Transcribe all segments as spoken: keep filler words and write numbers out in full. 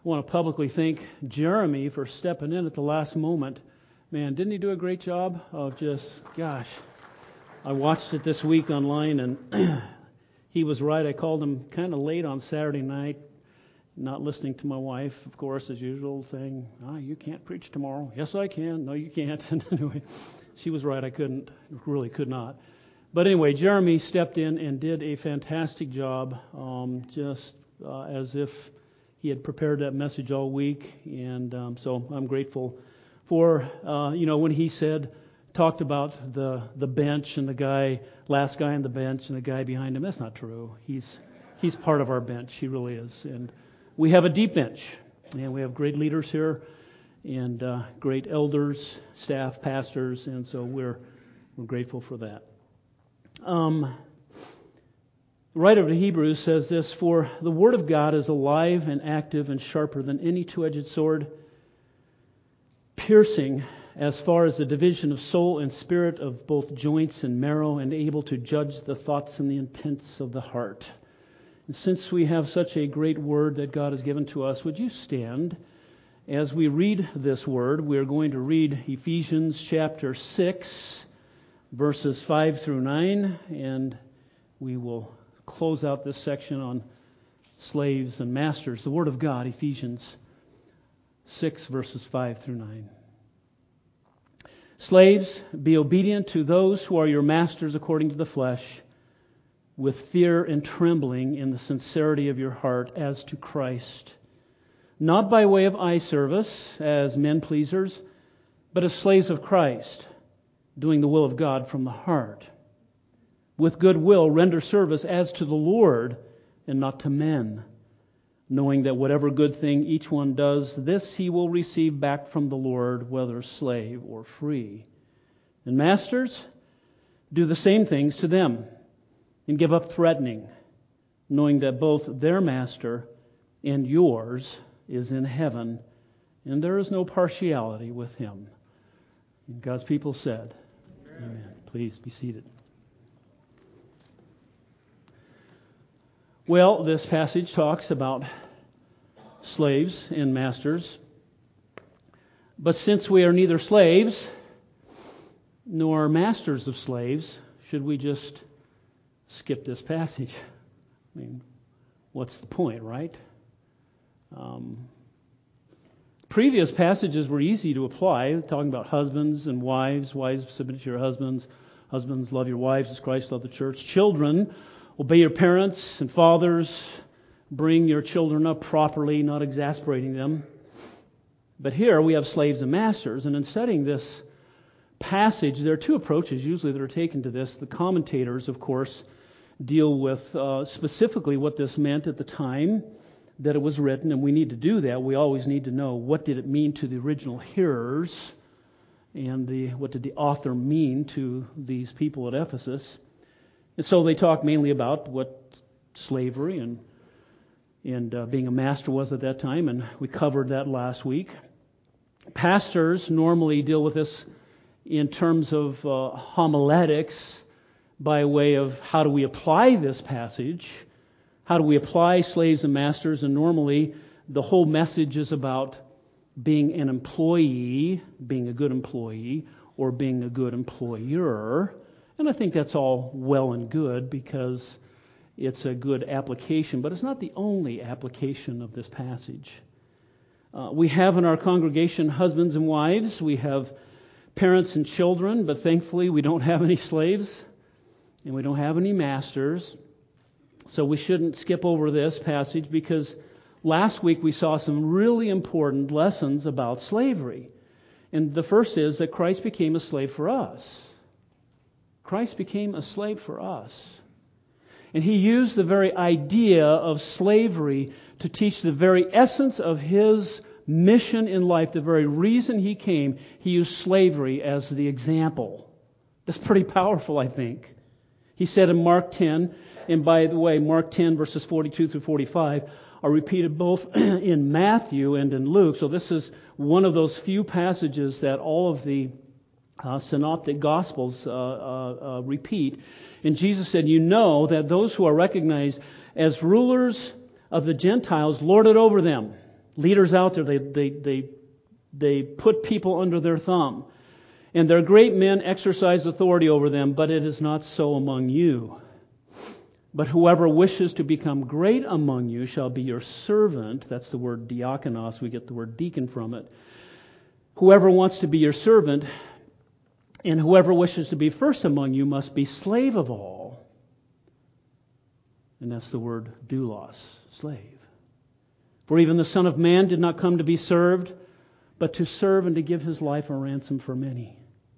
want to publicly thank Jeremy for stepping in at the last moment. Man, didn't he do a great job of just, gosh, I watched it this week online, and he was right. I called him kind of late on Saturday night, not listening to my wife, of course, as usual, saying, ah, you can't preach tomorrow. Yes, I can. No, you can't. Anyway, she was right. I couldn't, really could not. But anyway, Jeremy stepped in and did a fantastic job, um, just uh, as if he had prepared that message all week. And um, so I'm grateful for, uh, you know, when he said, talked about the the bench and the guy, last guy on the bench and the guy behind him. That's not true. He's he's part of our bench. He really is. And we have a deep bench, and we have great leaders here, and uh, great elders, staff, pastors, and so we're we're grateful for that. Um, the writer of the Hebrews says this: "For the word of God is alive and active and sharper than any two-edged sword, piercing as far as the division of soul and spirit, of both joints and marrow, and able to judge the thoughts and the intents of the heart." And since we have such a great word that God has given to us, would you stand as we read this word? We are going to read Ephesians chapter six, verses five through nine, and we will close out this section on slaves and masters. The Word of God, Ephesians six, verses five through nine. "Slaves, be obedient to those who are your masters according to the flesh, with fear and trembling in the sincerity of your heart, as to Christ, not by way of eye service as men pleasers, but as slaves of Christ, doing the will of God from the heart. With good will render service as to the Lord and not to men, knowing that whatever good thing each one does, this he will receive back from the Lord, whether slave or free. And masters, do the same things to them, and give up threatening, knowing that both their master and yours is in heaven, and there is no partiality with him." And God's people said, Amen. Amen. Please be seated. Well, this passage talks about slaves and masters. But since we are neither slaves nor masters of slaves, should we just skip this passage? I mean, what's the point, right? Um, previous passages were easy to apply, talking about husbands and wives. Wives, submit to your husbands. Husbands, love your wives as Christ loved the church. Children, obey your parents. And fathers, bring your children up properly, not exasperating them. But here we have slaves and masters, and in studying this passage, there are two approaches usually that are taken to this. The commentators, of course, deal with uh, specifically what this meant at the time that it was written, and we need to do that. We always need to know what did it mean to the original hearers, and the what did the author mean to these people at Ephesus. And so they talk mainly about what slavery and and uh, being a master was at that time, and we covered that last week. Pastors normally deal with this in terms of uh, homiletics, by way of how do we apply this passage, how do we apply slaves and masters, and normally the whole message is about being an employee, being a good employee, or being a good employer. And I think that's all well and good because it's a good application, but it's not the only application of this passage. Uh, we have in our congregation husbands and wives, we have parents and children, but thankfully we don't have any slaves and we don't have any masters. So we shouldn't skip over this passage because last week we saw some really important lessons about slavery. And the first is that Christ became a slave for us. Christ became a slave for us. And He used the very idea of slavery to teach the very essence of His mission in life, the very reason He came. He used slavery as the example. That's pretty powerful, I think. He said in Mark ten, and by the way, Mark ten verses forty-two through forty-five are repeated both in Matthew and in Luke. So this is one of those few passages that all of the uh, synoptic gospels uh, uh, uh, repeat. And Jesus said, "You know that those who are recognized as rulers of the Gentiles lord it over them, Leaders out there, they, they, they, they put people under their thumb. And their great men exercise authority over them, but it is not so among you. But whoever wishes to become great among you shall be your servant. That's the word diakonos. We get the word deacon from it. Whoever wants to be your servant, and whoever wishes to be first among you must be slave of all. And that's the word doulos, slave. For even the Son of Man did not come to be served, but to serve and to give his life a ransom for many.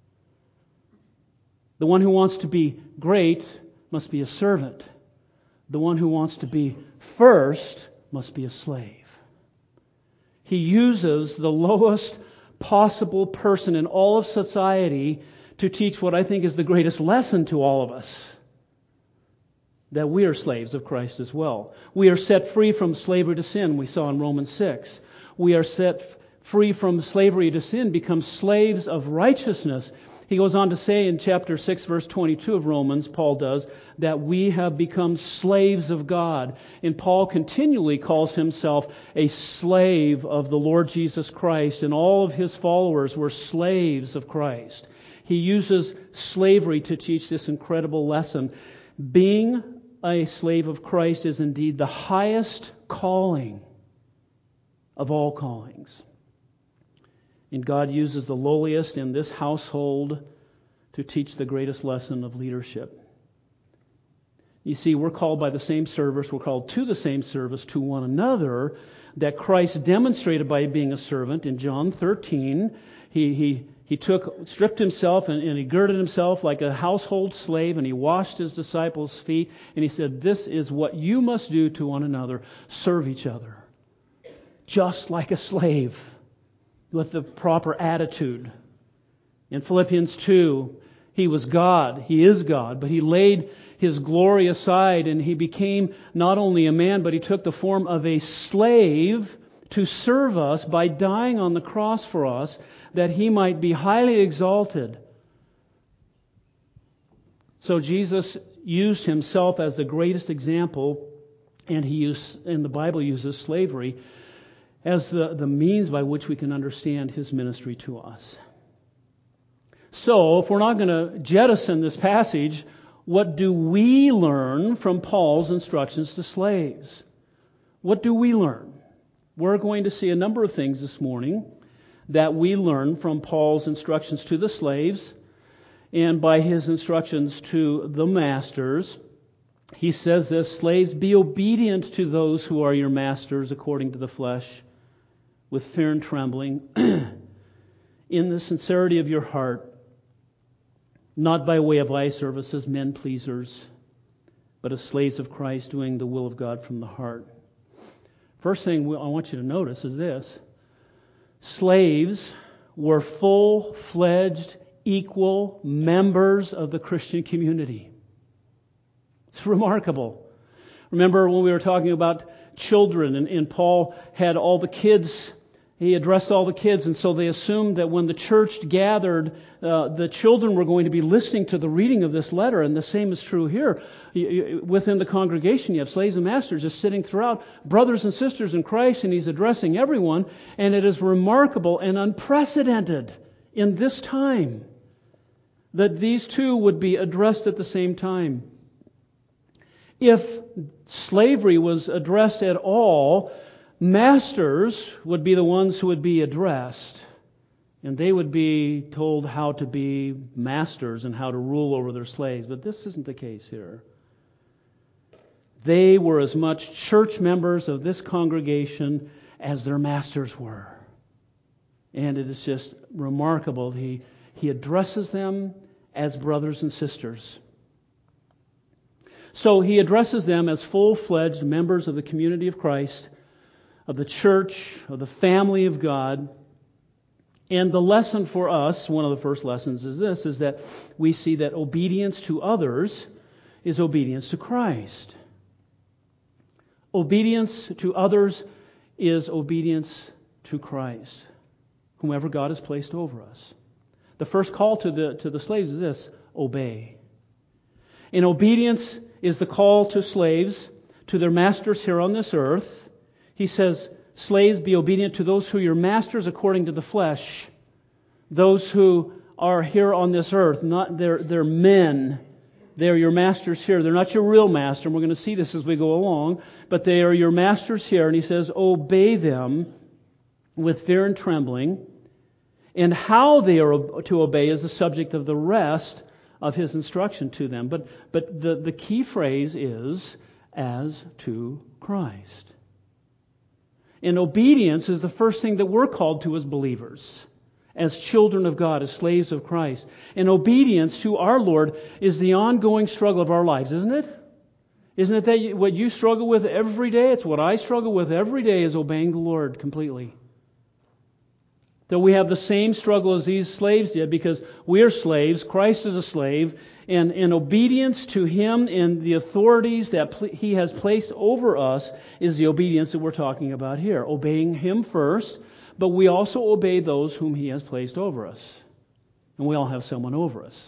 The one who wants to be great must be a servant. The one who wants to be first must be a slave. He uses the lowest possible person in all of society to teach what I think is the greatest lesson to all of us. That we are slaves of Christ as well. We are set free from slavery to sin, we saw in Romans six. We are set free from slavery to sin, become slaves of righteousness. He goes on to say in chapter six, verse twenty-two of Romans, Paul does, that we have become slaves of God. And Paul continually calls himself a slave of the Lord Jesus Christ, and all of his followers were slaves of Christ. He uses slavery to teach this incredible lesson. Being a slave of Christ is indeed the highest calling of all callings. And God uses the lowliest in this household to teach the greatest lesson of leadership. You see, we're called by the same service, we're called to the same service to one another that Christ demonstrated by being a servant. In John thirteen, he he he took, stripped himself and, and he girded himself like a household slave, and he washed his disciples' feet, and he said, "This is what you must do to one another, serve each other, just like a slave, with the proper attitude." In Philippians two, he was God, he is God, but he laid his glory aside and he became not only a man, but he took the form of a slave to serve us by dying on the cross for us, that he might be highly exalted. So Jesus used himself as the greatest example, and he used, and the Bible uses slavery as the, the means by which we can understand his ministry to us. So, if we're not going to jettison this passage, what do we learn from Paul's instructions to slaves? What do we learn? We're going to see a number of things this morning that we learn from Paul's instructions to the slaves and by his instructions to the masters. He says this: "Slaves, be obedient to those who are your masters according to the flesh, with fear and trembling, in the sincerity of your heart, not by way of eye service as men pleasers, but as slaves of Christ, doing the will of God from the heart." First thing I want you to notice is this: slaves were full-fledged, equal members of the Christian community. It's remarkable. Remember when we were talking about children, and, and Paul had all the kids, he addressed all the kids, and so they assumed that when the church gathered, uh, the children were going to be listening to the reading of this letter, and the same is true here. You, you, within the congregation, you have slaves and masters just sitting throughout, brothers and sisters in Christ, and he's addressing everyone, and it is remarkable and unprecedented in this time that these two would be addressed at the same time. If slavery was addressed at all, masters would be the ones who would be addressed, and they would be told how to be masters and how to rule over their slaves. But this isn't the case here. They were as much church members of this congregation as their masters were. And it is just remarkable. He, he addresses them as brothers and sisters. So he addresses them as full-fledged members of the community of Christ, of the church, of the family of God. And the lesson for us, one of the first lessons is this, is that we see that obedience to others is obedience to Christ. Obedience to others is obedience to Christ, whomever God has placed over us. The first call to the, to the slaves is this: obey. And obedience is the call to slaves, to their masters here on this earth. He says, Slaves, be obedient to those who are your masters according to the flesh. Those who are here on this earth, not they're, they're men. They're your masters here. They're not your real master. And we're going to see this as we go along. But they are your masters here. And he says, obey them with fear and trembling. And how they are to obey is the subject of the rest of his instruction to them. But, but the, the key phrase is, as to Christ. And obedience is the first thing that we're called to as believers, as children of God, as slaves of Christ. And obedience to our Lord is the ongoing struggle of our lives, isn't it? Isn't it that you, what you struggle with every day? It's what I struggle with every day, is obeying the Lord completely. That we have the same struggle as these slaves did, because we are slaves, Christ is a slave, and in obedience to Him and the authorities that pl- He has placed over us is the obedience that we're talking about here. Obeying Him first, but we also obey those whom He has placed over us. And we all have someone over us.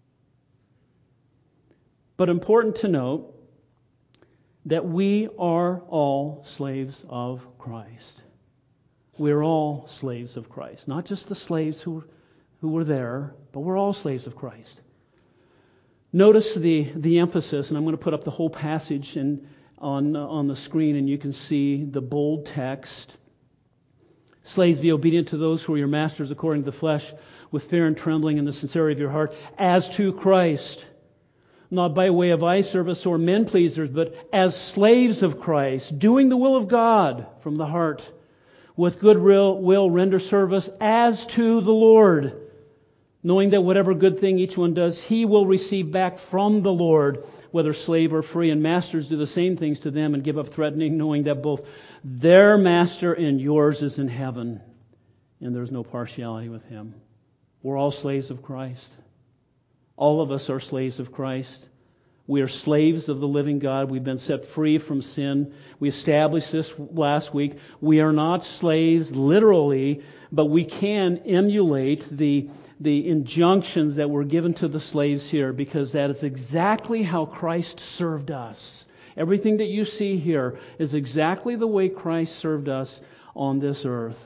But important to note that we are all slaves of Christ. We're all slaves of Christ. Not just the slaves who, who were there, but we're all slaves of Christ. Notice the, the emphasis, and I'm going to put up the whole passage in, on, uh, on the screen, and you can see the bold text. Slaves, be obedient to those who are your masters according to the flesh, with fear and trembling in the sincerity of your heart, as to Christ. Not by way of eye service or men pleasers, but as slaves of Christ, doing the will of God from the heart. With good will render service as to the Lord, knowing that whatever good thing each one does, he will receive back from the Lord, whether slave or free. And masters do the same things to them and give up threatening, knowing that both their master and yours is in heaven, and there's no partiality with Him. We're all slaves of Christ. All of us are slaves of Christ. We are slaves of the living God. We've been set free from sin. We established this last week. We are not slaves literally, but we can emulate the, the injunctions that were given to the slaves here, because that is exactly how Christ served us. Everything that you see here is exactly the way Christ served us on this earth.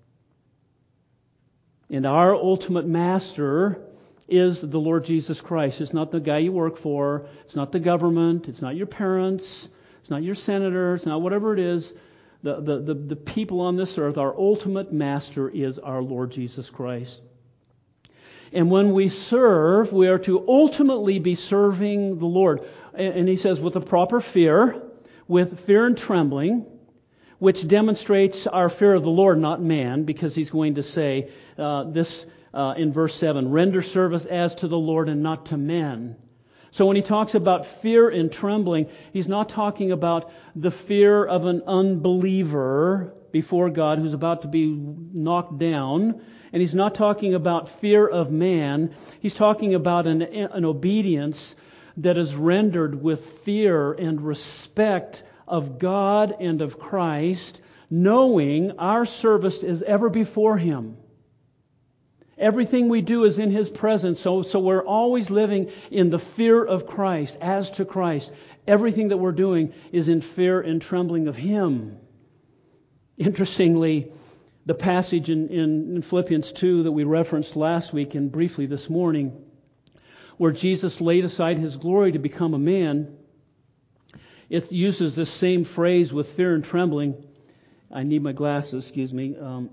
And our ultimate master is the Lord Jesus Christ. It's not the guy you work for. It's not the government. It's not your parents. It's not your senator. It's not whatever it is. The, the, the, the people on this earth, our ultimate master is our Lord Jesus Christ. And when we serve, we are to ultimately be serving the Lord. And, and he says, with a proper fear, with fear and trembling, which demonstrates our fear of the Lord, not man, because he's going to say uh, this Uh, in verse seven, render service as to the Lord and not to men. So when he talks about fear and trembling, he's not talking about the fear of an unbeliever before God who's about to be knocked down. And he's not talking about fear of man. He's talking about an, an obedience that is rendered with fear and respect of God and of Christ, knowing our service is ever before Him. Everything we do is in His presence, so, so we're always living in the fear of Christ, as to Christ. Everything that we're doing is in fear and trembling of Him. Interestingly, the passage in, in, in Philippians two that we referenced last week and briefly this morning, where Jesus laid aside His glory to become a man, it uses this same phrase, with fear and trembling. I need my glasses, excuse me. Um,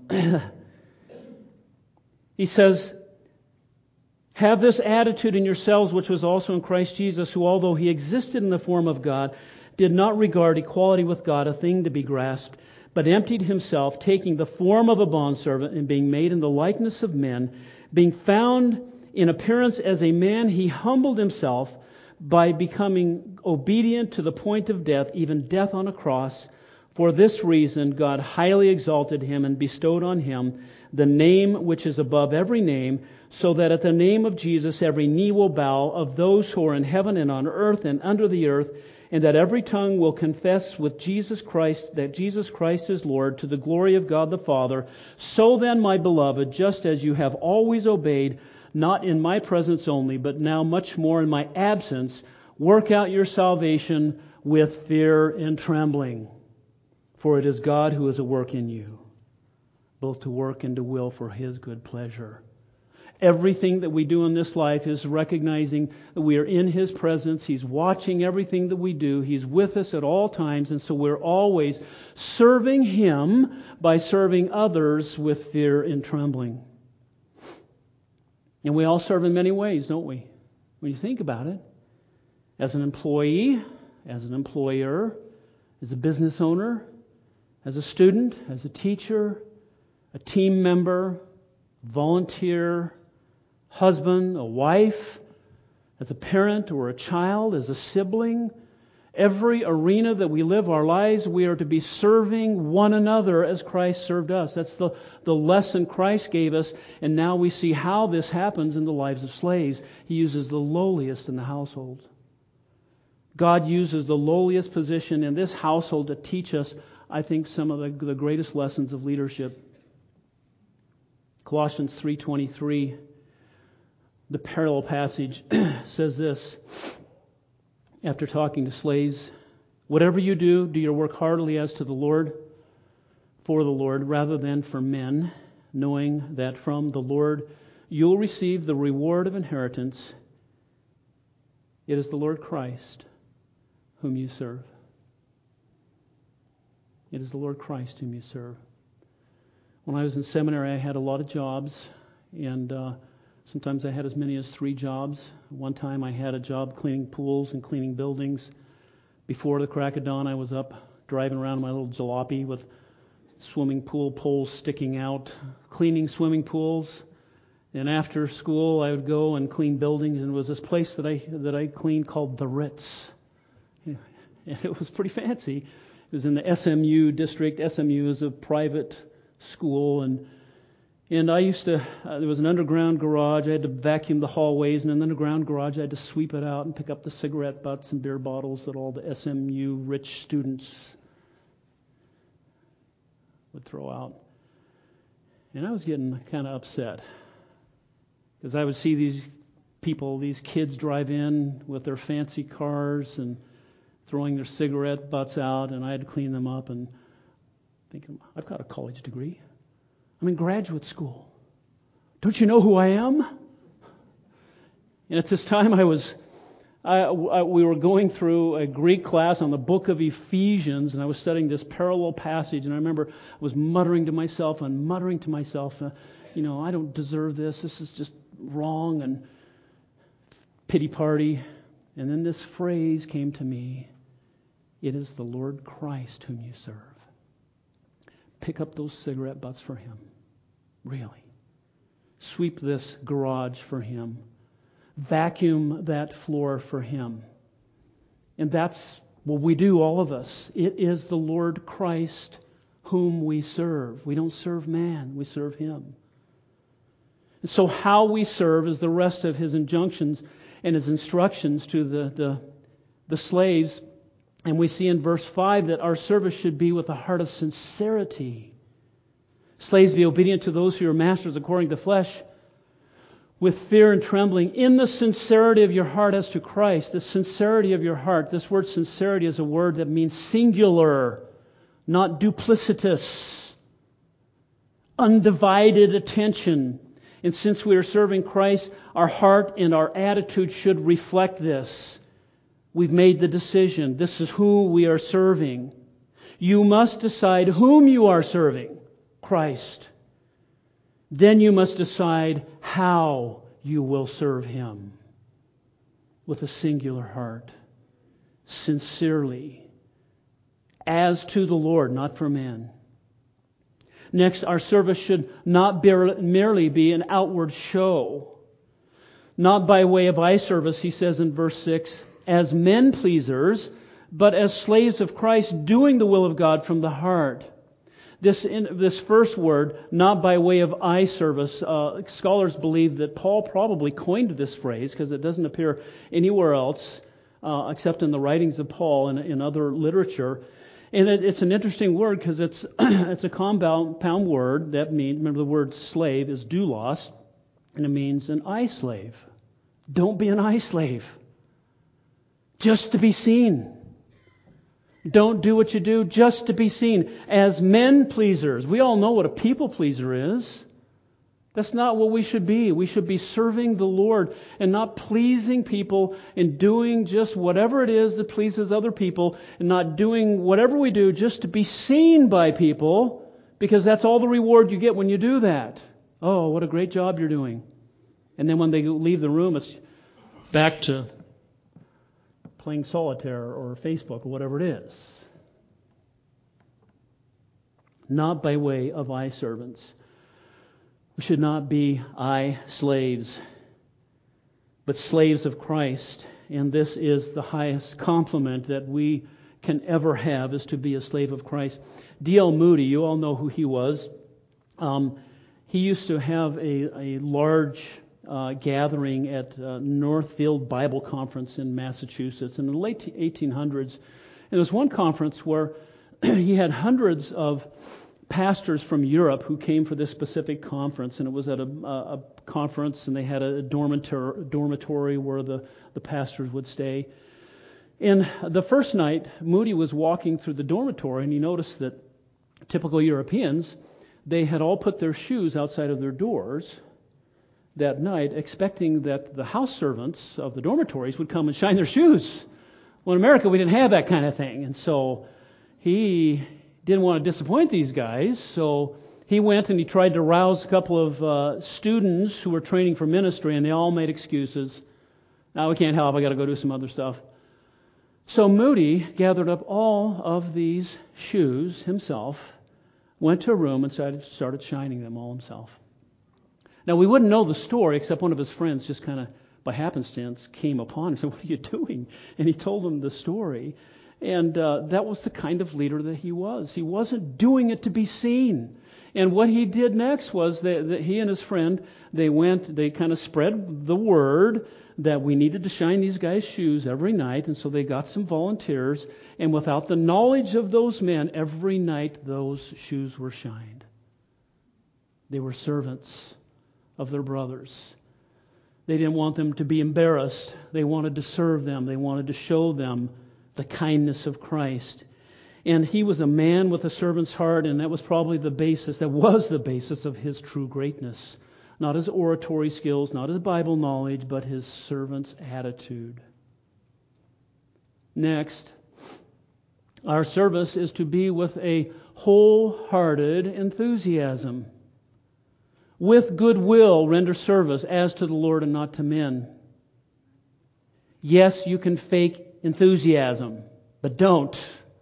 He says, have this attitude in yourselves, which was also in Christ Jesus, who, although He existed in the form of God, did not regard equality with God a thing to be grasped, but emptied Himself, taking the form of a bondservant and being made in the likeness of men. Being found in appearance as a man, He humbled Himself by becoming obedient to the point of death, even death on a cross. For this reason, God highly exalted Him and bestowed on Him the name which is above every name, so that at the name of Jesus every knee will bow, of those who are in heaven and on earth and under the earth, and that every tongue will confess with Jesus Christ that Jesus Christ is Lord, to the glory of God the Father. So then, my beloved, just as you have always obeyed, not in my presence only, but now much more in my absence, work out your salvation with fear and trembling. For it is God who is at work in you, both to work and to will for His good pleasure. Everything that we do in this life is recognizing that we are in His presence. He's watching everything that we do. He's with us at all times. And so we're always serving Him by serving others with fear and trembling. And we all serve in many ways, don't we? When you think about it. As an employee, as an employer, as a business owner, as a student, as a teacher, a team member, volunteer, husband, a wife, as a parent or a child, as a sibling. Every arena that we live our lives, we are to be serving one another as Christ served us. That's the, the lesson Christ gave us, and now we see how this happens in the lives of slaves. He uses the lowliest in the household. God uses the lowliest position in this household to teach us, I think, some of the, the greatest lessons of leadership. Colossians three twenty-three, the parallel passage, says this. After talking to slaves, whatever you do, do your work heartily as to the Lord, for the Lord, rather than for men, knowing that from the Lord you'll receive the reward of inheritance. It is the Lord Christ whom you serve. It is the Lord Christ whom you serve. When I was in seminary, I had a lot of jobs, and uh, sometimes I had as many as three jobs. One time I had a job cleaning pools and cleaning buildings. Before the crack of dawn, I was up driving around in my little jalopy with swimming pool poles sticking out, cleaning swimming pools. And after school, I would go and clean buildings, and it was this place that I that I cleaned called the Ritz. And it was pretty fancy. It was in the S M U district. S M U is a private school, and and I used to, uh, there was an underground garage. I had to vacuum the hallways, and in the underground garage I had to sweep it out and pick up the cigarette butts and beer bottles that all the S M U rich students would throw out. And I was getting kind of upset because I would see these people, these kids drive in with their fancy cars and throwing their cigarette butts out, and I had to clean them up and thinking, I've got a college degree. I'm in graduate school. Don't you know who I am? And at this time, I was, I, I, we were going through a Greek class on the book of Ephesians, and I was studying this parallel passage. And I remember I was muttering to myself and muttering to myself, uh, you know, I don't deserve this. This is just wrong, and pity party. And then this phrase came to me: it is the Lord Christ whom you serve. Pick up those cigarette butts for Him. Really. Sweep this garage for Him. Vacuum that floor for Him. And that's what we do, all of us. It is the Lord Christ whom we serve. We don't serve man, we serve Him. And so how we serve is the rest of His injunctions and His instructions to the, the, the slaves. And we see in verse five that our service should be with a heart of sincerity. Slaves, be obedient to those who are masters according to the flesh, with fear and trembling, in the sincerity of your heart as to Christ. The sincerity of your heart. This word sincerity is a word that means singular, not duplicitous. Undivided attention. And since we are serving Christ, our heart and our attitude should reflect this. We've made the decision. This is who we are serving. You must decide whom you are serving. Christ. Then you must decide how you will serve Him. With a singular heart. Sincerely. As to the Lord, not for men. Next, our service should not merely be an outward show. Not by way of eye service, he says in verse six, as men pleasers, but as slaves of Christ, doing the will of God from the heart. This in, this first word, not by way of eye service, uh, scholars believe that Paul probably coined this phrase because it doesn't appear anywhere else uh, except in the writings of Paul and in other literature. And it, it's an interesting word because it's it's a compound word that means, remember the word slave is doulos, and it means an eye slave. Don't be an eye slave. Just to be seen. Don't do what you do just to be seen as men pleasers. We all know what a people pleaser is. That's not what we should be. We should be serving the Lord and not pleasing people and doing just whatever it is that pleases other people and not doing whatever we do just to be seen by people, because that's all the reward you get when you do that. Oh, what a great job you're doing. And then when they leave the room, it's back to playing solitaire or Facebook or whatever it is. Not by way of eye servants. We should not be eye slaves, but slaves of Christ. And this is the highest compliment that we can ever have, is to be a slave of Christ. D L Moody, you all know who he was. Um, he used to have a, a large uh, gathering at uh, Northfield Bible Conference in Massachusetts in the late eighteen hundreds. And there was one conference where he had hundreds of pastors from Europe who came for this specific conference, and it was at a, a conference, and they had a dormitory, dormitory where the, the pastors would stay. And the first night, Moody was walking through the dormitory, and he noticed that typical Europeans, they had all put their shoes outside of their doors that night, expecting that the house servants of the dormitories would come and shine their shoes. Well, in America, we didn't have that kind of thing, and so he didn't want to disappoint these guys, so he went and he tried to rouse a couple of uh, students who were training for ministry, and they all made excuses. Now, we can't help, I got to go do some other stuff. So Moody gathered up all of these shoes himself, went to a room and started shining them all himself. Now, we wouldn't know the story, except one of his friends just kind of by happenstance came upon him and said, "What are you doing?" And he told him the story. And uh, that was the kind of leader that he was. He wasn't doing it to be seen. And what he did next was that, that he and his friend, they went, they kind of spread the word that we needed to shine these guys' shoes every night. And so they got some volunteers. And without the knowledge of those men, every night those shoes were shined. They were servants of their brothers. They didn't want them to be embarrassed. They wanted to serve them. They wanted to show them the kindness of Christ. And he was a man with a servant's heart, and that was probably the basis, that was the basis of his true greatness. Not his oratory skills, not his Bible knowledge, but his servant's attitude. Next, our service is to be with a wholehearted enthusiasm. With goodwill, render service as to the Lord and not to men. Yes, you can fake enthusiasm, but don't.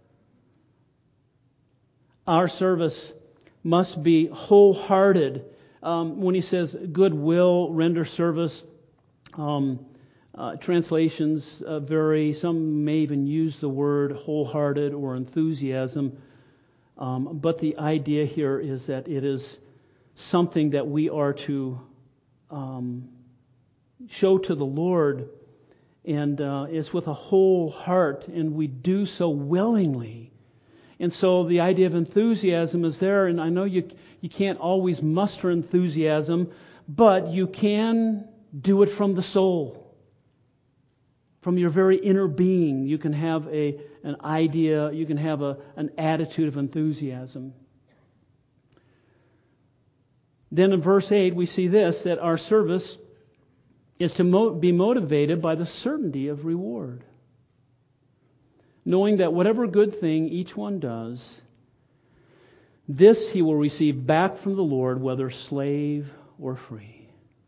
Our service must be wholehearted. Um, when he says goodwill, render service, um, uh, translations uh, vary. Some may even use the word wholehearted or enthusiasm. Um, but the idea here is that it is something that we are to um, show to the Lord. And uh, it's with a whole heart, and we do so willingly. And so the idea of enthusiasm is there, and I know you you can't always muster enthusiasm, but you can do it from the soul. From your very inner being, you can have a an idea, you can have a an attitude of enthusiasm. Then in verse eight we see this, that our service is to mo- be motivated by the certainty of reward. Knowing that whatever good thing each one does, this he will receive back from the Lord, whether slave or free.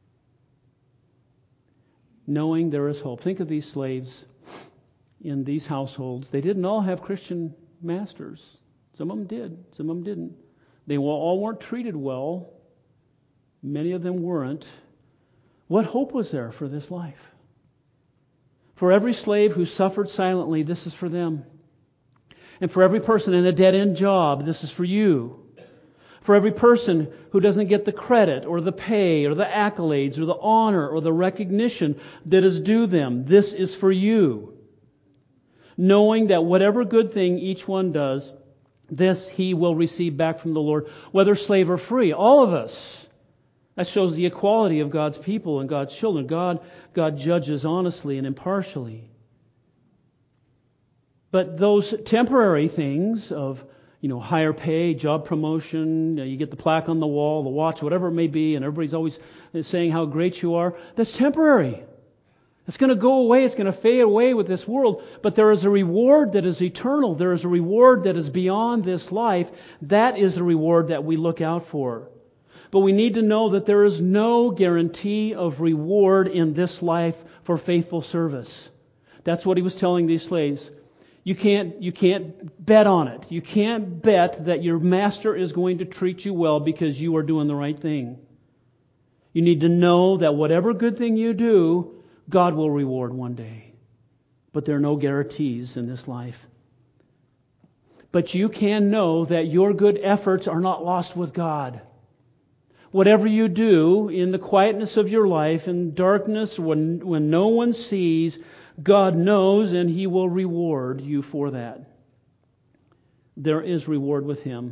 Knowing there is hope. Think of these slaves in these households. They didn't all have Christian masters. Some of them did, some of them didn't. They all weren't treated well. Many of them weren't. What hope was there for this life? For every slave who suffered silently, this is for them. And for every person in a dead-end job, this is for you. For every person who doesn't get the credit or the pay or the accolades or the honor or the recognition that is due them, this is for you. Knowing that whatever good thing each one does, this he will receive back from the Lord, whether slave or free. All of us. That shows the equality of God's people and God's children. God, God judges honestly and impartially. But those temporary things of, you know, higher pay, job promotion, you get the plaque on the wall, the watch, whatever it may be, and everybody's always saying how great you are, that's temporary. It's going to go away. It's going to fade away with this world. But there is a reward that is eternal. There is a reward that is beyond this life. That is the reward that we look out for. But we need to know that there is no guarantee of reward in this life for faithful service. That's what he was telling these slaves. You can't, you can't bet on it. You can't bet that your master is going to treat you well because you are doing the right thing. You need to know that whatever good thing you do, God will reward one day. But there are no guarantees in this life. But you can know that your good efforts are not lost with God. Whatever you do in the quietness of your life, in darkness, when, when no one sees, God knows and He will reward you for that. There is reward with Him.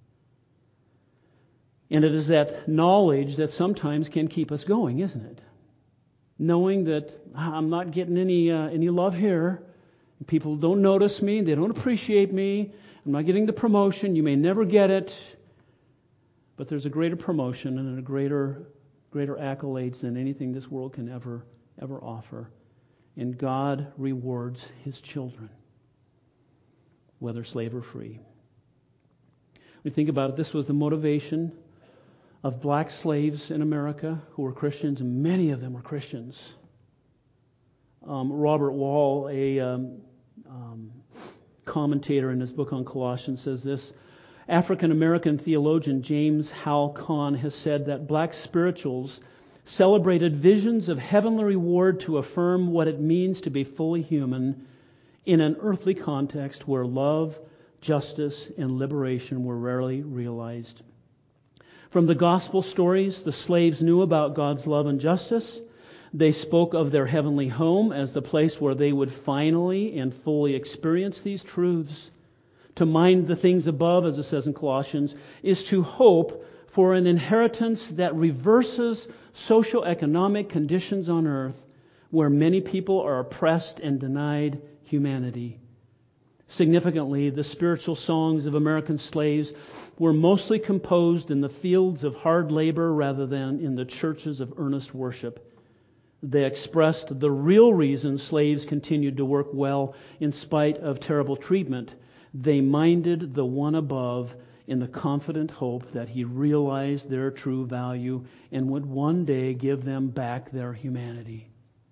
And it is that knowledge that sometimes can keep us going, isn't it? Knowing that I'm not getting any uh, any love here. People don't notice me. They don't appreciate me. I'm not getting the promotion. You may never get it. But there's a greater promotion and a greater greater accolades than anything this world can ever, ever offer. And God rewards His children, whether slave or free. We think about it. This was the motivation of black slaves in America who were Christians, and many of them were Christians. Um, Robert Wall, a um, um, commentator in his book on Colossians, says this: African-American theologian James Hal Kahn has said that black spirituals celebrated visions of heavenly reward to affirm what it means to be fully human in an earthly context where love, justice, and liberation were rarely realized. From the gospel stories, the slaves knew about God's love and justice. They spoke of their heavenly home as the place where they would finally and fully experience these truths. To mind the things above, as it says in Colossians, is to hope for an inheritance that reverses socio-economic conditions on earth where many people are oppressed and denied humanity. Significantly, the spiritual songs of American slaves were mostly composed in the fields of hard labor rather than in the churches of earnest worship. They expressed the real reason slaves continued to work well in spite of terrible treatment. They minded the one above in the confident hope that He realized their true value and would one day give them back their humanity.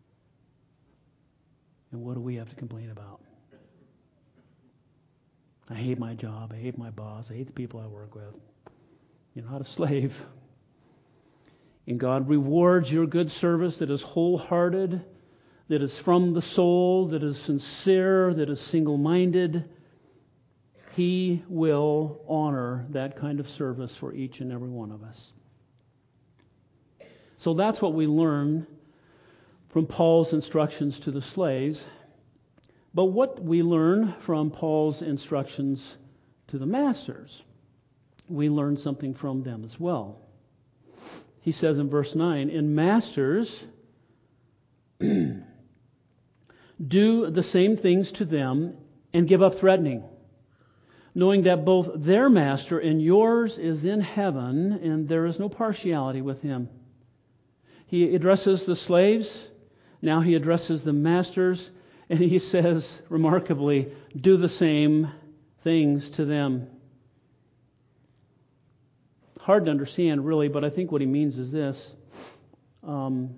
And what do we have to complain about? I hate my job. I hate my boss. I hate the people I work with. You're not a slave. And God rewards your good service that is wholehearted, that is from the soul, that is sincere, that is single-minded. He will honor that kind of service for each and every one of us. So that's what we learn from Paul's instructions to the slaves. But what we learn from Paul's instructions to the masters, we learn something from them as well. He says in verse nine, "And masters, do the same things to them and give up threatening, knowing that both their master and yours is in heaven, and there is no partiality with Him." He addresses the slaves, now he addresses the masters, and he says, remarkably, do the same things to them. Hard to understand, really, but I think what he means is this. Um,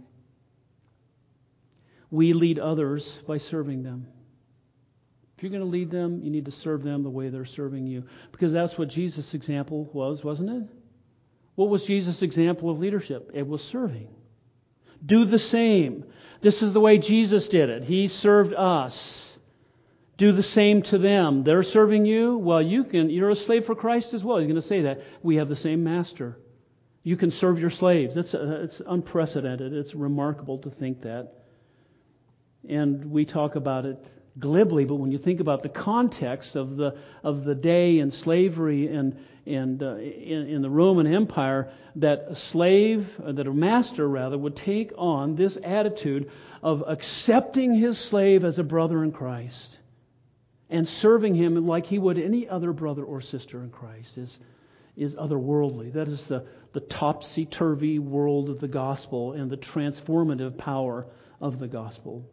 we lead others by serving them. If you're going to lead them, you need to serve them the way they're serving you. Because that's what Jesus' example was, wasn't it? What was Jesus' example of leadership? It was serving. Do the same. This is the way Jesus did it. He served us. Do the same to them. They're serving you. Well, you can. You're a slave for Christ as well. He's going to say that. We have the same master. You can serve your slaves. It's, uh, it's unprecedented. It's remarkable to think that. And we talk about it glibly, but when you think about the context of the of the day and slavery and and uh, in, in the Roman Empire, that a slave, uh, that a master rather, would take on this attitude of accepting his slave as a brother in Christ and serving Him like he would any other brother or sister in Christ is, is otherworldly. That is the, the topsy-turvy world of the gospel and the transformative power of the gospel.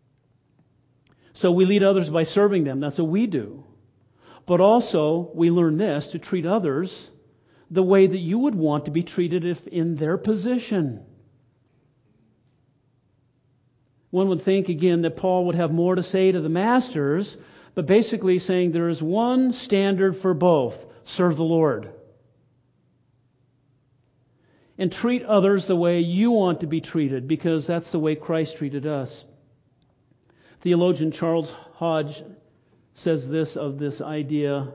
So we lead others by serving them. That's what we do. But also, we learn this, to treat others the way that you would want to be treated if in their position. One would think, again, that Paul would have more to say to the masters, but basically saying there is one standard for both. Serve the Lord. And treat others the way you want to be treated, because that's the way Christ treated us. Theologian Charles Hodge says this of this idea.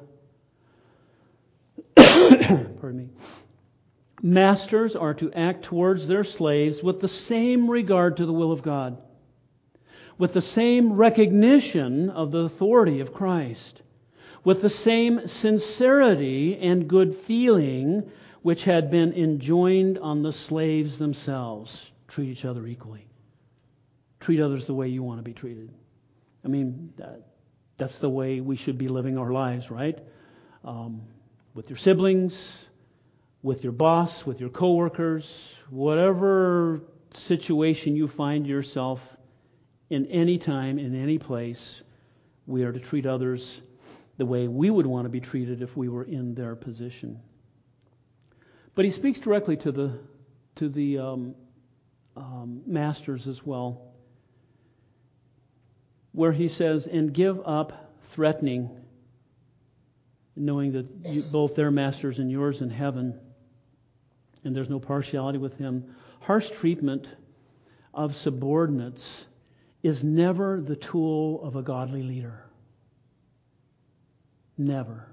Pardon me. Masters are to act towards their slaves with the same regard to the will of God, with the same recognition of the authority of Christ, with the same sincerity and good feeling which had been enjoined on the slaves themselves. Treat each other equally. Treat others the way you want to be treated. I mean, that, that's the way we should be living our lives, right? Um, with your siblings, with your boss, with your coworkers, whatever situation you find yourself in any time, in any place, we are to treat others the way we would want to be treated if we were in their position. But he speaks directly to the to the um, um, masters as well, where he says, "And give up threatening, knowing that you, both their masters and yours in heaven, and there's no partiality with him. Harsh treatment of subordinates is never the tool of a godly leader. Never."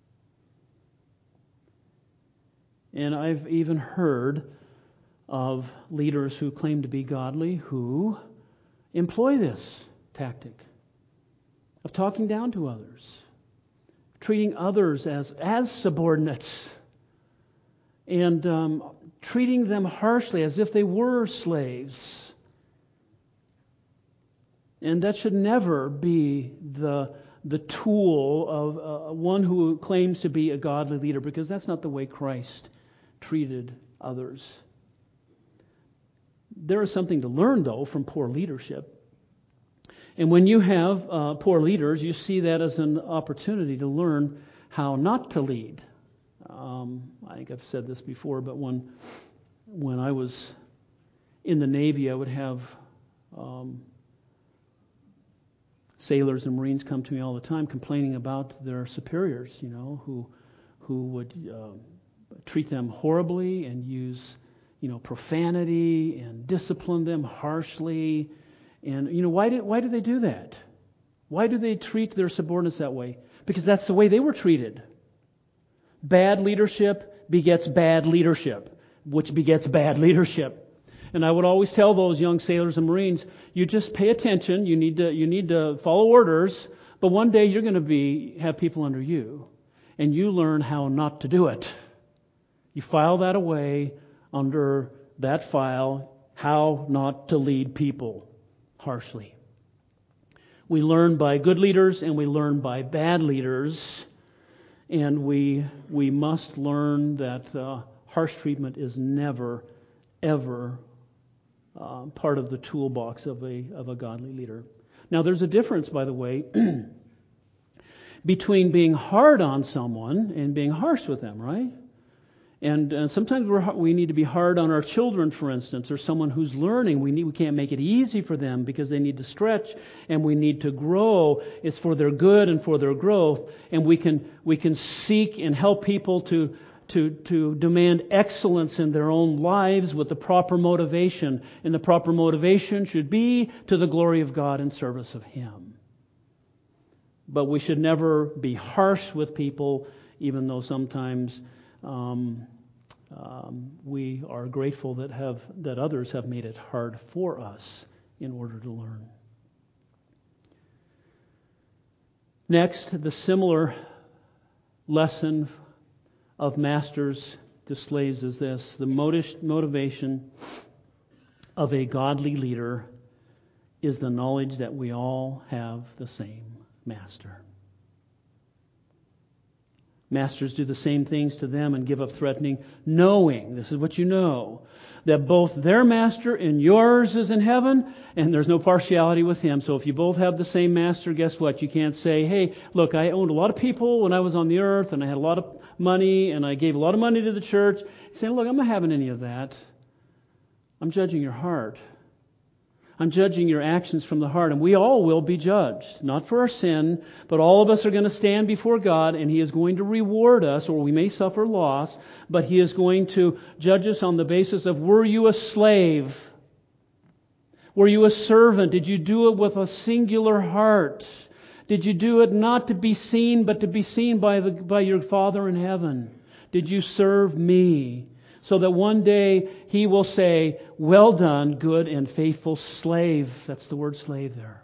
And I've even heard of leaders who claim to be godly who employ this tactic of talking down to others, treating others as, as subordinates, and um, treating them harshly as if they were slaves. And that should never be the, the tool of uh, one who claims to be a godly leader, because that's not the way Christ treated others. There is something to learn, though, from poor leadership. And when you have uh, poor leaders, you see that as an opportunity to learn how not to lead. Um, I think I've said this before, but when when I was in the Navy, I would have um, sailors and Marines come to me all the time complaining about their superiors, you know, who who would uh, treat them horribly and use, you know, profanity and discipline them harshly. And, you know, why did why do they do that? Why do they treat their subordinates that way? Because that's the way they were treated. Bad leadership begets bad leadership, which begets bad leadership. And I would always tell those young sailors and Marines, you just pay attention, you need to you need to follow orders, but one day you're going to be have people under you, and you learn how not to do it. You file that away under that file, how not to lead people harshly. We learn by good leaders and we learn by bad leaders, and we we must learn that uh, harsh treatment is never, ever uh, part of the toolbox of a of a godly leader. Now, there's a difference, by the way, between being hard on someone and being harsh with them, right? And, and sometimes we're, we need to be hard on our children, for instance, or someone who's learning. We need, we can't make it easy for them because they need to stretch and we need to grow. It's for their good and for their growth. And we can we can seek and help people to to to demand excellence in their own lives with the proper motivation. And the proper motivation should be to the glory of God and service of Him. But we should never be harsh with people, even though sometimes Um, um, we are grateful that have that others have made it hard for us in order to learn. Next, the similar lesson of masters to slaves is this: the motiv- motivation of a godly leader is the knowledge that we all have the same master. Masters, do the same things to them and give up threatening, knowing, this is what you know, that both their master and yours is in heaven, and there's no partiality with him. So if you both have the same master, guess what? You can't say, hey, look, I owned a lot of people when I was on the earth, and I had a lot of money, and I gave a lot of money to the church. Saying, look, I'm not having any of that. I'm judging your heart. I'm judging your actions from the heart, and we all will be judged, not for our sin, but all of us are going to stand before God, and He is going to reward us, or we may suffer loss, but He is going to judge us on the basis of, were you a slave? Were you a servant? Did you do it with a singular heart? Did you do it not to be seen, but to be seen by the by your Father in heaven? Did you serve me? So that one day He will say, well done, good and faithful slave. That's the word slave there.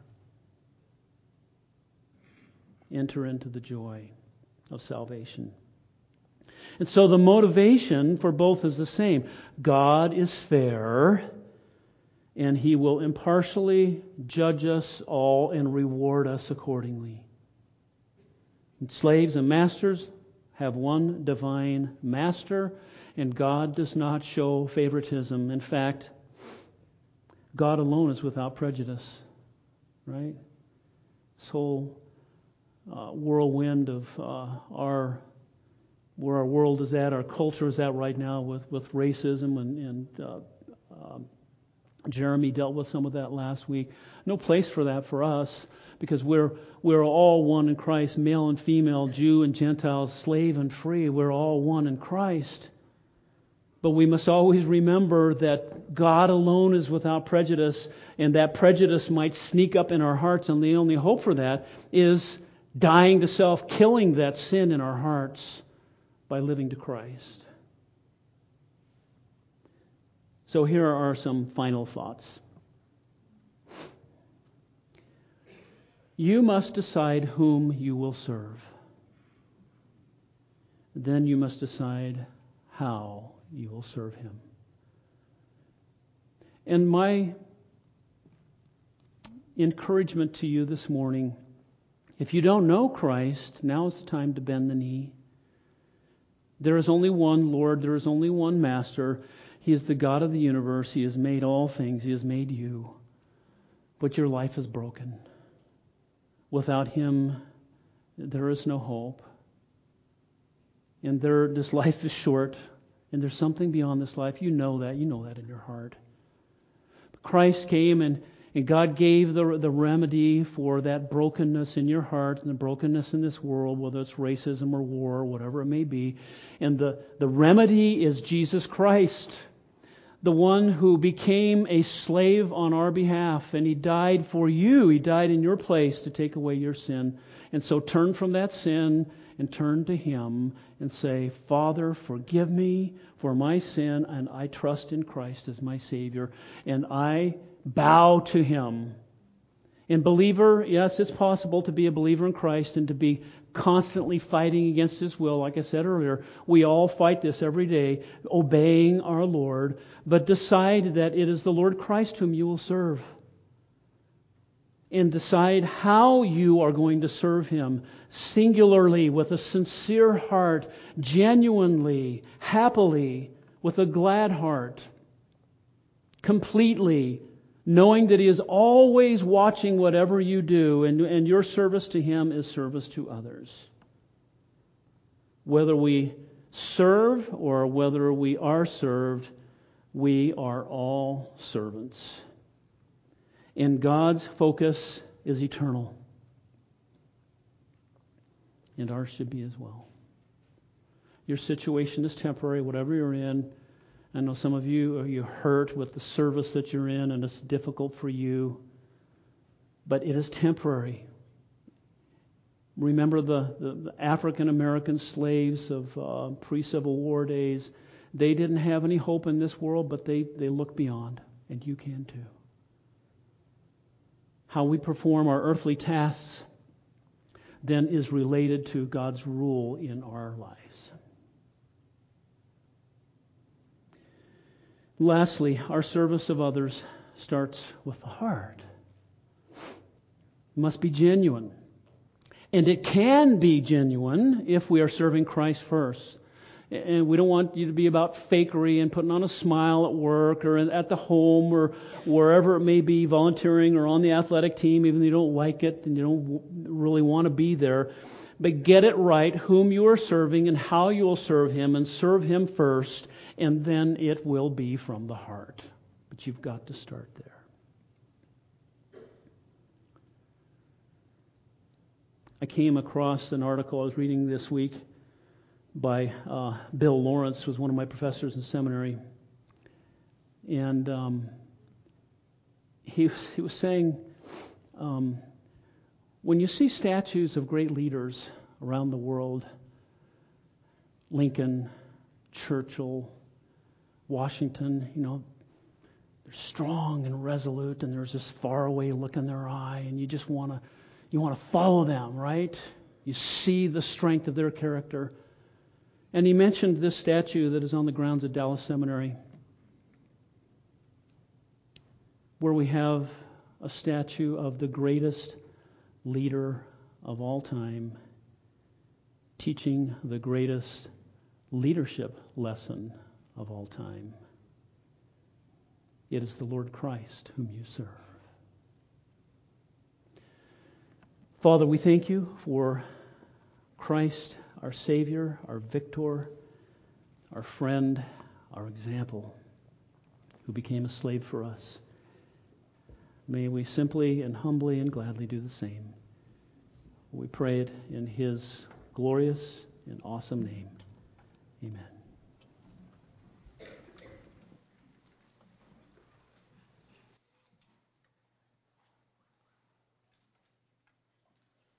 Enter into the joy of salvation. And so the motivation for both is the same. God is fair, and He will impartially judge us all and reward us accordingly. And slaves and masters have one divine master, and God does not show favoritism. In fact, God alone is without prejudice. Right? This whole uh, whirlwind of uh, our where our world is at, our culture is at right now with, with racism, and, and uh, uh, Jeremy dealt with some of that last week. No place for that for us, because we're we're all one in Christ, male and female, Jew and Gentile, slave and free. We're all one in Christ. But we must always remember that God alone is without prejudice, and that prejudice might sneak up in our hearts, and the only hope for that is dying to self, killing that sin in our hearts by living to Christ. So here are some final thoughts. You must decide whom you will serve. Then you must decide how you will serve Him. And my encouragement to you this morning, if you don't know Christ, now is the time to bend the knee. There is only one Lord, there is only one Master. He is the God of the universe. He has made all things. He has made you. But your life is broken. Without Him, there is no hope. And there, this life is short. And there's something beyond this life. You know that. You know that in your heart. But Christ came, and, and God gave the, the remedy for that brokenness in your heart and the brokenness in this world, whether it's racism or war or whatever it may be. And the, the remedy is Jesus Christ, the one who became a slave on our behalf. And He died for you. He died in your place to take away your sin. And so turn from that sin and turn to Him and say, Father, forgive me for my sin, and I trust in Christ as my Savior, and I bow to Him. And believer, yes, it's possible to be a believer in Christ and to be constantly fighting against His will. Like I said earlier, we all fight this every day, obeying our Lord, but decide that it is the Lord Christ whom you will serve. And decide how you are going to serve Him, singularly, with a sincere heart, genuinely, happily, with a glad heart, completely, knowing that He is always watching whatever you do, and, and your service to Him is service to others. Whether we serve or whether we are served, we are all servants. And God's focus is eternal. And ours should be as well. Your situation is temporary, whatever you're in. I know some of you are you hurt with the service that you're in, and it's difficult for you. But it is temporary. Remember the, the, the African American slaves of uh, pre-Civil War days. They didn't have any hope in this world, but they, they looked beyond. And you can too. How we perform our earthly tasks then is related to God's rule in our lives. Lastly, our service of others starts with the heart. It must be genuine. And it can be genuine if we are serving Christ first. And we don't want you to be about fakery and putting on a smile at work or at the home or wherever it may be, volunteering or on the athletic team, even though you don't like it and you don't really want to be there. But get it right, whom you are serving and how you will serve Him, and serve Him first, and then it will be from the heart. But you've got to start there. I came across an article I was reading this week by uh, Bill Lawrence, who was one of my professors in seminary. And um, he, was, he was saying, um, when you see statues of great leaders around the world, Lincoln, Churchill, Washington, you know, they're strong and resolute, and there's this faraway look in their eye, and you just want to you want to follow them, right? You see the strength of their character. And he mentioned this statue that is on the grounds of Dallas Seminary, where we have a statue of the greatest leader of all time, teaching the greatest leadership lesson of all time. It is the Lord Christ whom you serve. Father, we thank you for Christ, our Savior, our Victor, our friend, our example, who became a slave for us. May we simply and humbly and gladly do the same. We pray it in His glorious and awesome name. Amen.